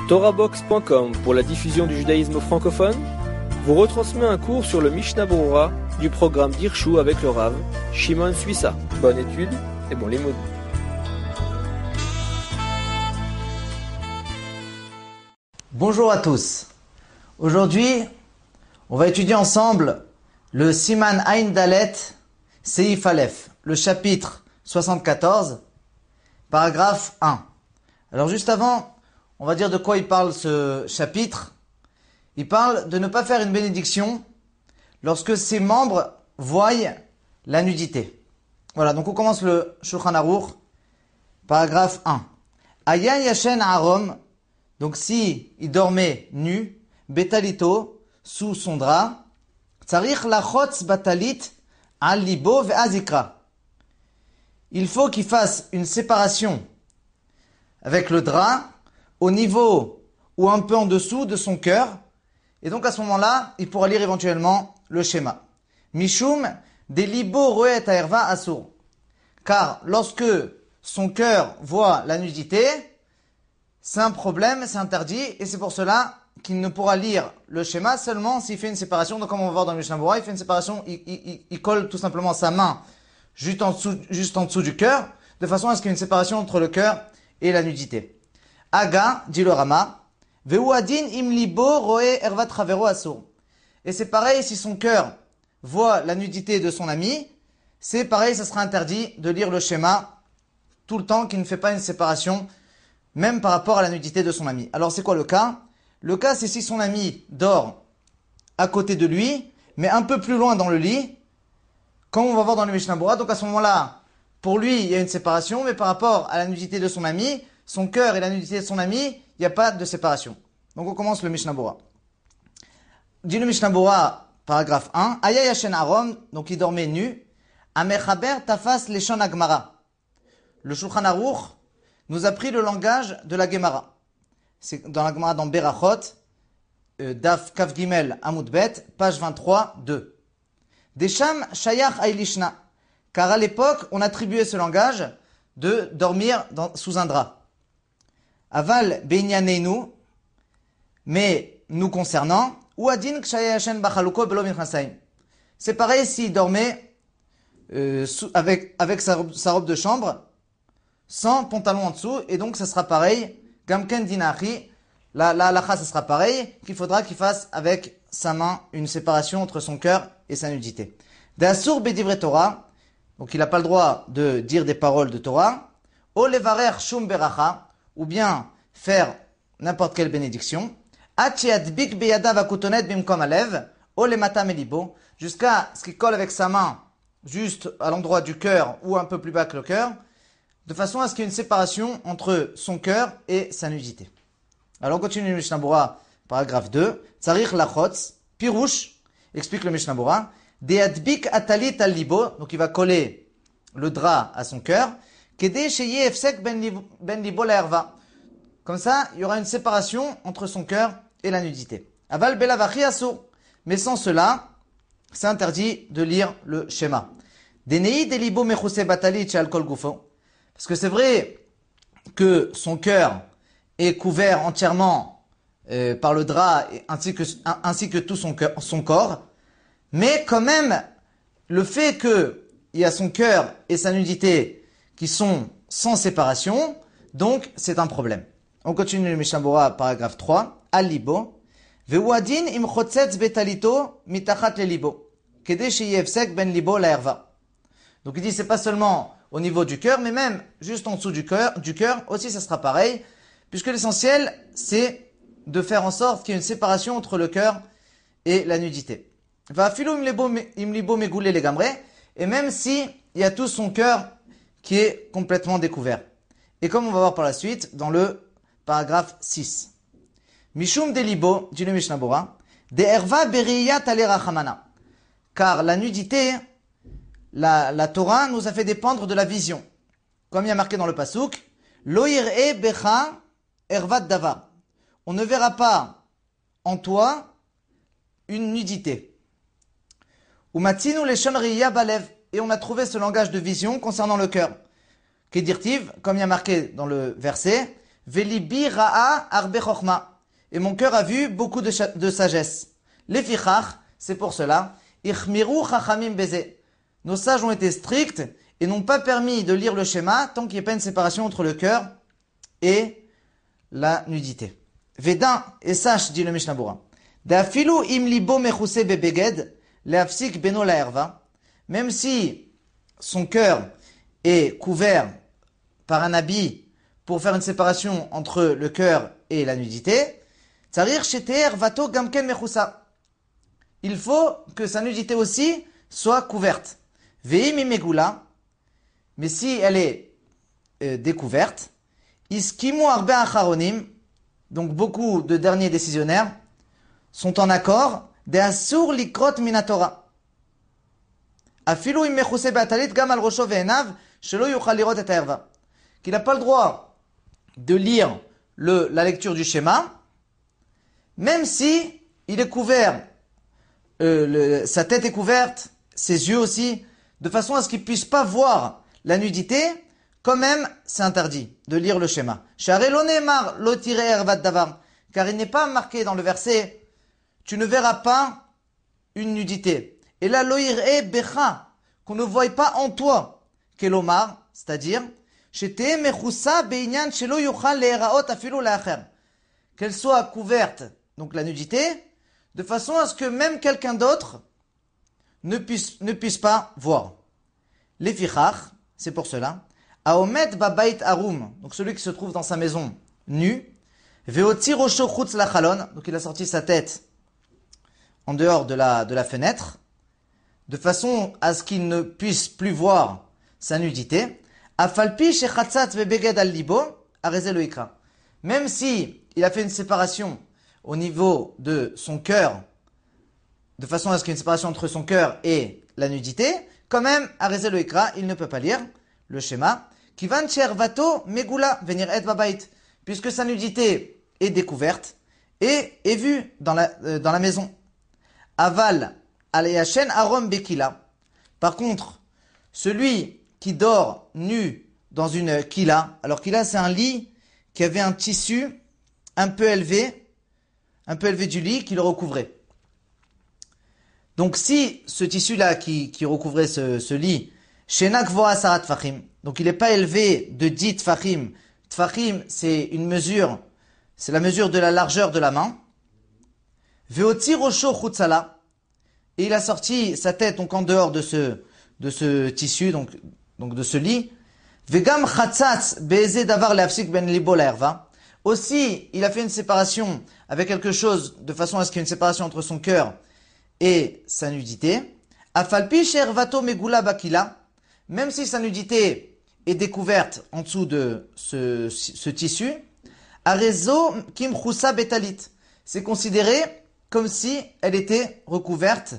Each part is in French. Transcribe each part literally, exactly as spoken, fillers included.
Torahbox point com pour la diffusion du judaïsme francophone vous retransmet un cours sur le Mishnah Berurah du programme d'Hirshu avec le Rav Shimon Suissa. Bonne étude et bon limoud. Bonjour à tous. Aujourd'hui, on va étudier ensemble le Siman Ain Dalet Seif Aleph, le chapitre soixante-quatorze, paragraphe un. Alors juste avant, on va dire de quoi il parle ce chapitre. Il parle de ne pas faire une bénédiction lorsque ses membres voient la nudité. Voilà, donc on commence le Shulchan Aruch, paragraphe un. Aya Yashen Arom, donc si il dormait nu, Betalito, sous son drap, Tsarich lachotz batalit al libo ve'azikra. Il faut qu'il fasse une séparation avec le drap au niveau ou un peu en dessous de son cœur. Et donc à ce moment-là, il pourra lire éventuellement le schéma. Mishum de libo roet aerva asur. Car lorsque son cœur voit la nudité, c'est un problème, c'est interdit, et c'est pour cela qu'il ne pourra lire le schéma seulement s'il fait une séparation. Donc comme on va voir dans le Mishnah Berurah, il fait une séparation, il, il, il colle tout simplement sa main juste en dessous, juste en dessous du cœur, de façon à ce qu'il y ait une séparation entre le cœur et la nudité. Aga, dit le Rama, Veuadin im libo roe ervat travero asur. Et c'est pareil si son cœur voit la nudité de son ami, c'est pareil, ça sera interdit de lire le schéma tout le temps qu'il ne fait pas une séparation, même par rapport à la nudité de son ami. Alors c'est quoi le cas? Le cas c'est si son ami dort à côté de lui, mais un peu plus loin dans le lit, comme on va voir dans le Mishnah Berurah. Donc à ce moment-là, pour lui, il y a une séparation, mais par rapport à la nudité de son ami, son cœur et la nudité de son ami, il n'y a pas de séparation. Donc on commence le Mishnah Berurah. Dit le Mishnah Berurah, paragraphe un, Aya Yashen Arom, donc il dormait nu, Amechaber tafas leshon Agmara. Le Shulchan Aruch nous a pris le langage de la Gemara. C'est dans la Gemara dans Berachot, euh, Daf Kaf Gimel Amud Bet, page vingt-trois, deux. Desham Shayach Ailishna. Car à l'époque, on attribuait ce langage de dormir dans, sous un drap. Aval Beinyaneinu, mais nous concernant, Uadin Kshayashen Bachaluko Belo Minchasaim. C'est pareil s'il dormait euh, sous, avec, avec sa, sa robe de chambre, sans pantalon en dessous, et donc ça sera pareil, Gamken Dinachi, la la halacha ça sera pareil, qu'il faudra qu'il fasse avec sa main une séparation entre son cœur et sa nudité. D'Asur Bedivre Torah, donc il n'a pas le droit de dire des paroles de Torah, O Levarer Shum Beracha, ou bien faire n'importe quelle bénédiction, Achiadbik Beyada Vakutonet Bimkom Alev, O Lemata Melibo, jusqu'à ce qu'il colle avec sa main juste à l'endroit du cœur ou un peu plus bas que le cœur, de façon à ce qu'il y ait une séparation entre son cœur et sa nudité. Alors on continue le Mishnah Berurah, paragraphe deux. Tsarich lachotz, pirouche, explique le Mishnah Berurah, deadbik atalit al libo, donc il va coller le drap à son cœur, kede sheye efsek ben libo la herva. Comme ça, il y aura une séparation entre son cœur et la nudité. Aval belavachi asur, mais sans cela, c'est interdit de lire le schéma. Denei de libo mechuse batalit shal kol gufo. Parce que c'est vrai que son cœur est couvert entièrement euh, par le drap ainsi que, ainsi que tout son, cœur, son corps, mais quand même, le fait qu'il y a son cœur et sa nudité qui sont sans séparation, donc c'est un problème. On continue le Mishnah Berurah, paragraphe trois, Al-Libo, Veuadin im chotzetz betalito mitachat le-libo, kede sheyevsek ben libo la herva. Donc il dit c'est pas seulement au niveau du cœur, mais même juste en dessous du cœur, du cœur aussi ça sera pareil, puisque l'essentiel c'est de faire en sorte qu'il y ait une séparation entre le cœur et la nudité. Va filou im libo megoulé les gamre, et même si il y a tout son cœur qui est complètement découvert. Et comme on va voir par la suite dans le paragraphe six. Mishum de libo, dit le Mishnah Berurah, de erva beriyat alerachamana. Car la nudité, La, la Torah nous a fait dépendre de la vision. Comme il y a marqué dans le Pasuk, Lo yir'e becha ervat davar. On ne verra pas en toi une nudité. Umatzinu leshon riya balev. Et on a trouvé ce langage de vision concernant le cœur. Kedirtiv, comme il y a marqué dans le verset, Velibi ra'a arbe chokhma. Et mon cœur a vu beaucoup de, de sagesse. Les fichach, c'est pour cela. Ichmiru chachamim beze. Nos sages ont été stricts et n'ont pas permis de lire le schéma tant qu'il n'y ait pas une séparation entre le cœur et la nudité. Vedin, et sache, dit le Mishnah Bura. D'afilu im libo mechuse bebeged, leafsik beno la herva. Même si son cœur est couvert par un habit pour faire une séparation entre le cœur et la nudité, tsarir sheter vato gamken mechusa. Il faut que sa nudité aussi soit couverte. Veim imegula, mais si elle est euh, découverte, iskimu arbe acharonim, donc beaucoup de derniers décisionnaires, sont en accord de asur likrot minatora. Afilu im mechuse be'atalit gam al rosho ve'enav shelo yuchal lirot et ha'erva. Qu'il n'a pas le droit de lire le, la lecture du schéma, même si il est couvert, euh, le, sa tête est couverte, ses yeux aussi, de façon à ce qu'il ne puisse pas voir la nudité. Quand même, c'est interdit de lire le schéma. Car il n'est pas marqué dans le verset, tu ne verras pas une nudité. Et là, loïr e becha, qu'on ne voie pas en toi, kelomar, c'est-à-dire, qu'elle soit couverte, donc la nudité, de façon à ce que même quelqu'un d'autre ne puisse, ne puisse pas voir. Les fichach, c'est pour cela. Aomet babait arum, donc celui qui se trouve dans sa maison nu. Veoti rosho chutz la chalon, donc il a sorti sa tête en dehors de la, de la fenêtre, de façon à ce qu'il ne puisse plus voir sa nudité. Afalpi shechatzat vebeged al libo, areze lo ikra. Même si il a fait une séparation au niveau de son cœur, de façon à ce qu'il y ait une séparation entre son cœur et la nudité, quand même, areze lo ikra, il ne peut pas lire le schéma. Kivan chervato megula venir et babait, puisque sa nudité est découverte et est vue dans la, euh, dans la maison. Aval alayashen arom bekila. Par contre, celui qui dort nu dans une kila, alors kila c'est un lit qui avait un tissu un peu élevé, un peu élevé du lit qui le recouvrait. Donc si ce tissu-là qui, qui recouvrait ce, ce lit, shenak voa sarat tfachim, donc il n'est pas élevé de dix tfachim. Tfachim, c'est une mesure, c'est la mesure de la largeur de la main. Veoti rosho chutzala, et il a sorti sa tête donc en dehors de ce de ce tissu, donc donc de ce lit. Vegam chatzatz be'eze davar leafsik ben libo la herva. Aussi, il a fait une séparation avec quelque chose de façon à ce qu'il y ait une séparation entre son cœur et sa nudité. Afalpi shervato megula bakila, même si sa nudité est découverte en dessous de ce, ce tissu, arezo kim chusa betalit, c'est considéré comme si elle était recouverte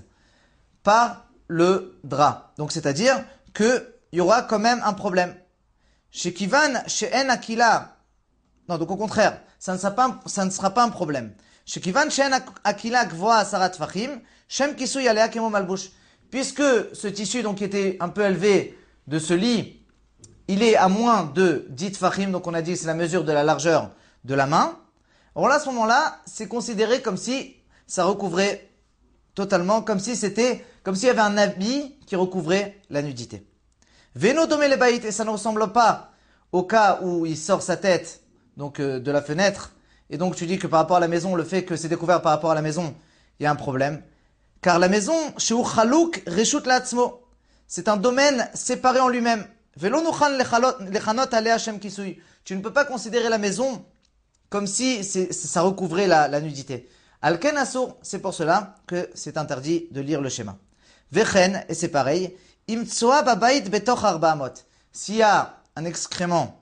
par le drap. Donc c'est-à-dire que il y aura quand même un problème. Chez Kivan, chez En Akila, non, donc au contraire, ça ne sera pas, ça ne sera pas un problème. Chez Kivan, chez En Akila gvoa sarat fachim, shem kisu yalea kemo malbush. Puisque ce tissu donc qui était un peu élevé de ce lit, il est à moins de dix fachim, donc on a dit c'est la mesure de la largeur de la main. Alors là, à ce moment-là, c'est considéré comme si ça recouvrait totalement, comme si c'était, comme s'il y avait un habit qui recouvrait la nudité. Veno domé les baït, et ça ne ressemble pas au cas où il sort sa tête, donc euh, de la fenêtre, et donc tu dis que par rapport à la maison, le fait que c'est découvert par rapport à la maison, il y a un problème. Car la maison, chez Uchalouk, reshut latzmo, c'est un domaine séparé en lui-même. Velo nuchan lechanot alea shem kisui. Tu ne peux pas considérer la maison comme si c'est, ça recouvrait la, la nudité. Alken asur, c'est pour cela que c'est interdit de lire le schéma. Vechen, et c'est pareil, imtsoa babayit betoch arba amot. S'il y a un excrément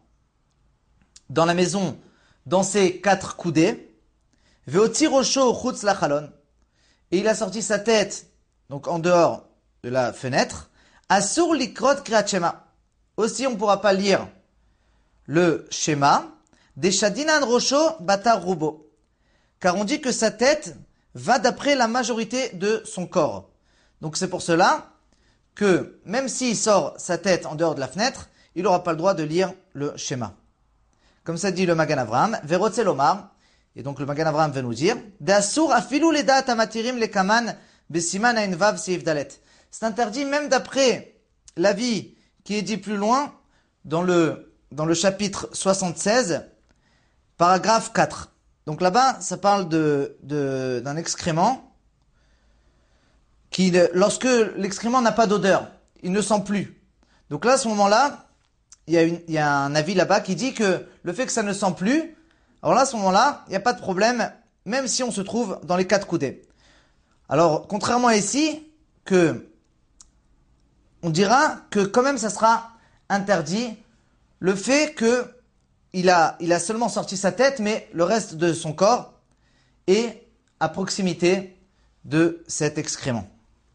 dans la maison, dans ses quatre coudées, veoti rosho chutz la chalon, et il a sorti sa tête, donc en dehors de la fenêtre, asur likrot kriat shema. Aussi, on ne pourra pas lire le schéma, des shadinan rosho batar rubo. Car on dit que sa tête va d'après la majorité de son corps. Donc c'est pour cela que même s'il sort sa tête en dehors de la fenêtre, il n'aura pas le droit de lire le schéma. comme ça dit le Magan Avraham, Verotze Lomar, et donc le Magan Avraham veut nous dire, D'asur afilu ledat amatirim lekaman besiman ain vav seif dalet. C'est interdit même d'après l'avis qui est dit plus loin dans le, dans le chapitre soixante-seize, paragraphe quatre. Donc là-bas, ça parle de, de, d'un excrément qui, lorsque l'excrément n'a pas d'odeur, il ne sent plus. Donc là, à ce moment-là, il y a, une, il y a un avis là-bas qui dit que le fait que ça ne sent plus, alors là, à ce moment-là, il n'y a pas de problème, même si on se trouve dans les quatre coudées. Alors, contrairement à ici, que on dira que quand même ça sera interdit le fait que il a, il a seulement sorti sa tête, mais le reste de son corps est à proximité de cet excrément.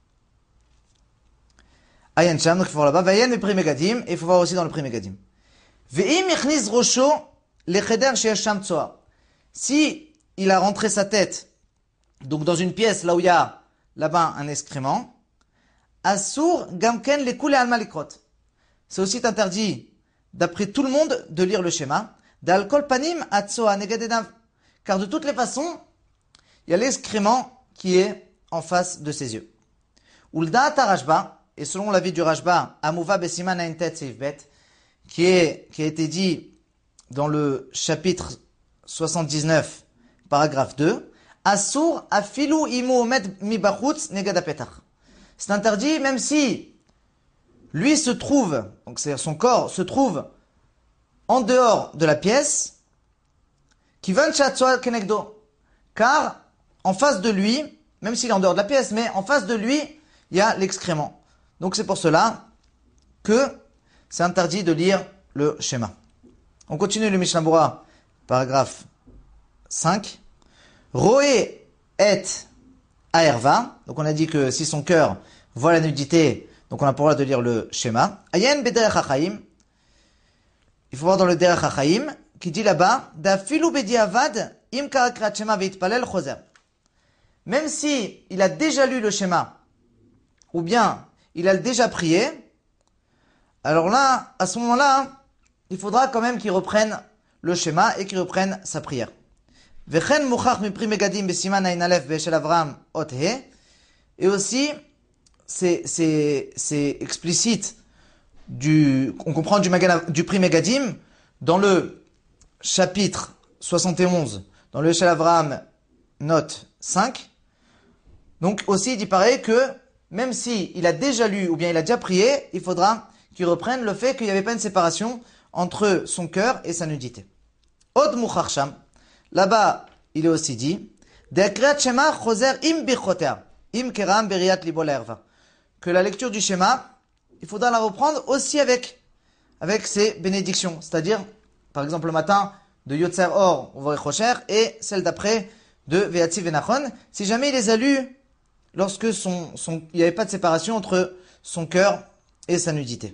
Ayen Sham, donc il faut voir là-bas. Vayen et Pri Megadim, et il faut voir aussi dans le Pri Megadim. Ve'im yichniz rosho lecheder sheyesh sham tzoar. Si il a rentré sa tête, donc dans une pièce là où il y a là-bas un excrément, asur gamken lekule alma likrot. C'est aussi interdit, d'après tout le monde, de lire le schéma. D'alkol panim atzoa negadedav. Car de toutes les façons, il y a l'excrément qui est en face de ses yeux. Ulda tarashba. Et selon l'avis du Rashba, Amuva Besiman Aintet Seifbet, qui est, qui a été dit dans le chapitre soixante-dix-neuf, paragraphe deux, Asur afilu imu omed mibachutz negada petach. C'est interdit même si lui se trouve, donc c'est son corps se trouve en dehors de la pièce, kivan shatzoa kenegdo. Car en face de lui, même s'il est en dehors de la pièce, mais en face de lui, il y a l'excrément. Donc c'est pour cela que c'est interdit de lire le schéma. On continue le Mishnah Berurah, paragraphe cinq. Roé et aerva. Donc on a dit que si son cœur voit la nudité, donc on a pour le droit de lire le schéma. Ayen bederech hachaim. Il faut voir dans le derech hachaim qui dit là-bas dafilu bediavad im karakrat shema veitpalel choser. Même si il a déjà lu le schéma, ou bien il a déjà prié, alors là, à ce moment-là, il faudra quand même qu'il reprenne le schéma et qu'il reprenne sa prière. Et aussi, c'est, c'est, c'est explicite, du, on comprend du, du Pri Megadim, dans le chapitre soixante et onze, dans le Eshel Avraham, note cinq. Donc aussi, il dit pareil que même si il a déjà lu ou bien il a déjà prié, il faudra qu'il reprenne le fait qu'il n'y avait pas une séparation entre son cœur et sa nudité. Od mukharsham. Là-bas, il est aussi dit que la lecture du schéma, il faudra la reprendre aussi avec avec ses bénédictions, c'est-à-dire par exemple le matin de Yotzer Or ou Vorechocher et celle d'après de Ve'atzi Venachon, si jamais il les a lus lorsque son, son, il n'y avait pas de séparation entre son cœur et sa nudité.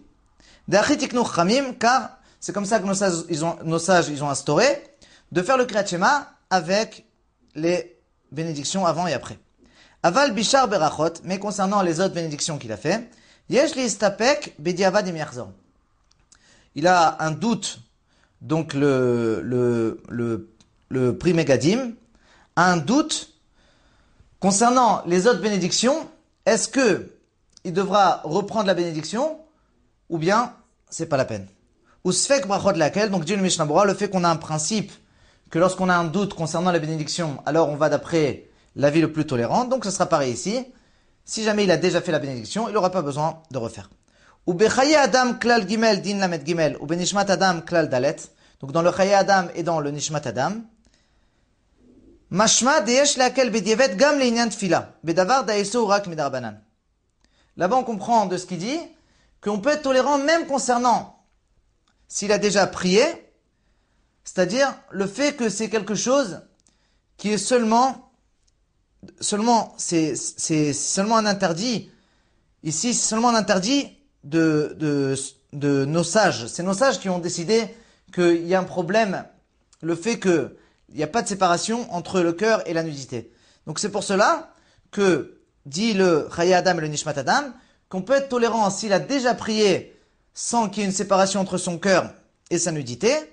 Car c'est comme ça que nos sages, ils ont, nos sages ils ont instauré de faire le Kriyat Shema avec les bénédictions avant et après. Aval bishar berachot, mais concernant les autres bénédictions qu'il a fait, yesh li istapek bediavad im yachzor. Il a un doute, donc le le le le Pri Megadim a un doute concernant les autres bénédictions. Est-ce que il devra reprendre la bénédiction ou bien c'est pas la peine? Ou sfek brachot laquelle, donc dit le Mishnah Berurah, le fait qu'on a un principe que lorsqu'on a un doute concernant la bénédiction, alors on va d'après l'avis le plus tolérant. Donc ce sera pareil ici. Si jamais il a déjà fait la bénédiction, il n'aura pas besoin de refaire. Ou bechaye adam klal gimel din lamet gimel ou benishmat adam klal dalet. Donc dans le chaye adam et dans le nishmat adam. Mashma deyesh laquelle bedievet gam leinyan tfila bedavar daeso rak midarbanan. Là-bas on comprend de ce qu'il dit qu'on peut être tolérant même concernant s'il a déjà prié, c'est-à-dire le fait que c'est quelque chose qui est seulement seulement c'est c'est seulement un interdit ici, c'est seulement un interdit de de de nos sages. C'est nos sages qui ont décidé qu'il y a un problème, le fait que il n'y a pas de séparation entre le cœur et la nudité. Donc c'est pour cela que dit le Chaye Adam et le Nishmat Adam qu'on peut être tolérant s'il a déjà prié sans qu'il y ait une séparation entre son cœur et sa nudité.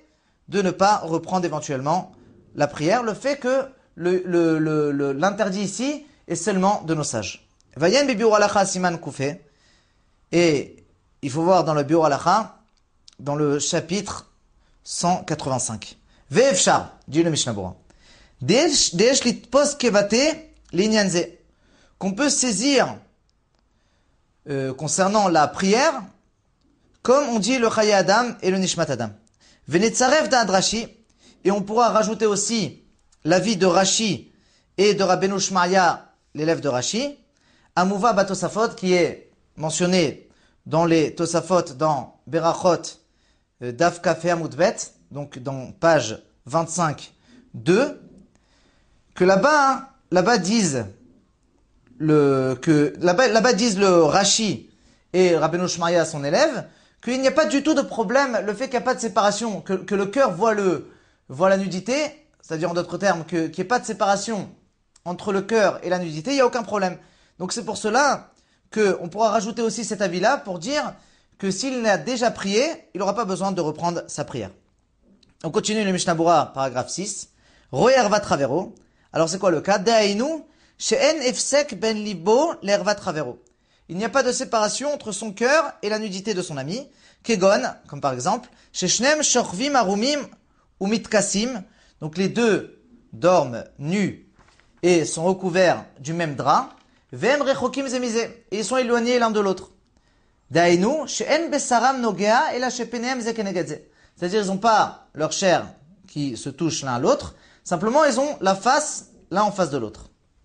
de ne pas reprendre éventuellement la prière. Le fait que le, le, le, le, l'interdit ici est seulement de nos sages. Vayen bi biur halacha siman koufé. Et il faut voir dans le biur halacha, dans le chapitre cent quatre-vingt-cinq. Ve'efshar, dit le Mishnah Berurah. De'esh litpos kevate l'inyan ze. Qu'on peut saisir euh, concernant la prière, comme on dit le Chaye Adam et le Nishmat Adam. Ve'netzarev da'ad Rashi, et on pourra rajouter aussi l'avis de Rashi et de Rabbeinu Shmaya, l'élève de Rashi, Amuva Batosafot, qui est mentionné dans les Tosafot, dans Berachot, euh, Daf Kafé Amudbet, donc dans page vingt-cinq deux, que là-bas, hein, là-bas disent le, que, là-bas, là-bas disent le Rashi et Rabbeinu Shmaya, son élève, qu'il n'y a pas du tout de problème, le fait qu'il n'y a pas de séparation, que, que le cœur voit le, voit la nudité, c'est-à-dire en d'autres termes, que, qu'il n'y ait pas de séparation entre le cœur et la nudité, il n'y a aucun problème. Donc c'est pour cela qu'on pourra rajouter aussi cet avis-là pour dire que s'il n'a déjà prié, il n'aura pas besoin de reprendre sa prière. On continue le Mishnah Berurah, paragraphe six. Roe ervat travero. Alors c'est quoi le cas? Da'ainu, she'en efsek ben libo l'ervat travero. Il n'y a pas de séparation entre son cœur et la nudité de son ami. Kegon, comme par exemple, sheshnem shorvim arumim ou mitkasim. Donc les deux dorment nus et sont recouverts du même drap. Vem rechokim zemize. Et ils sont éloignés l'un de l'autre. Dainu, she'en besaram nogea ela shepeneem zekenegadze. C'est-à-dire ils n'ont pas leur chair qui se touche l'un à l'autre. Simplement ils ont la face l'un en face de l'autre.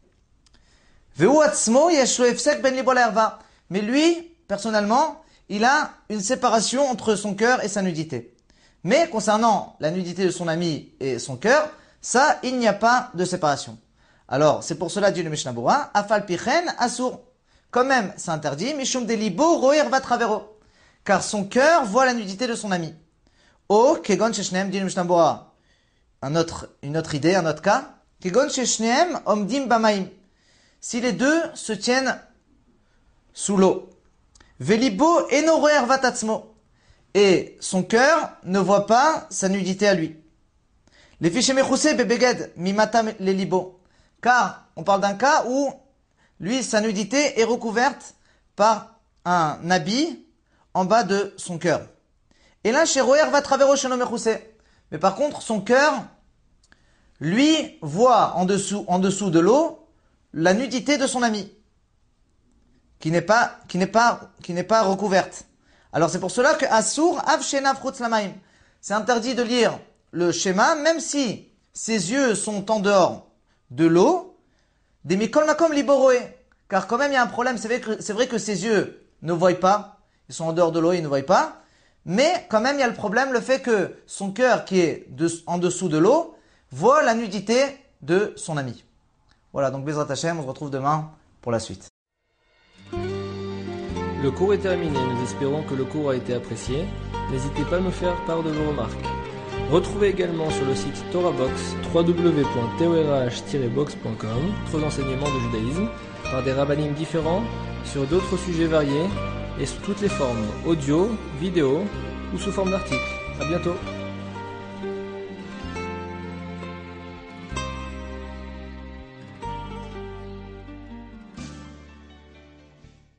Mais lui, personnellement, il a une séparation entre son cœur et sa nudité. Mais concernant la nudité de son ami et son cœur, ça, il n'y a pas de séparation. Alors, c'est pour cela, dit le Mishnah Berurah, afal pichen asur. Quand même, c'est interdit, mishum delibo roer va travero. Car son cœur voit la nudité de son ami. O kegon sheshneem, dit le Mishnah Berurah. Un autre, une autre idée, un autre cas. Kegon sheshneem omdim bamaim. Si les deux se tiennent sous l'eau. Velibo eno roer va tatzmo. Et son cœur ne voit pas sa nudité à lui. Les fiches mechoussé bebeged mimata lelibo. Car on parle d'un cas où lui, sa nudité est recouverte par un habit en bas de son cœur. Et là, chez Roer va travers chez mechoussé. Mais par contre, son cœur, lui, voit en dessous, en dessous de l'eau la nudité de son ami, qui n'est pas, qui n'est pas, qui n'est pas recouverte. Alors c'est pour cela que Asur av shena frutz lamaim. C'est interdit de lire le schéma, même si ses yeux sont en dehors de l'eau, des mikol makom liboroé. Car quand même il y a un problème, c'est vrai que, c'est vrai que ses yeux ne voient pas, ils sont en dehors de l'eau, ils ne voient pas, mais quand même il y a le problème, le fait que son cœur qui est de, en dessous de l'eau, voit la nudité de son ami. Voilà, donc Bezrat Hashem, on se retrouve demain pour la suite. Le cours est terminé, nous espérons que le cours a été apprécié. N'hésitez pas à nous faire part de vos remarques. Retrouvez également sur le site TorahBox, w w w point torah tiret box point com, d'autres enseignements de judaïsme, par des rabbinim différents, sur d'autres sujets variés, et sous toutes les formes, audio, vidéo ou sous forme d'articles. À bientôt.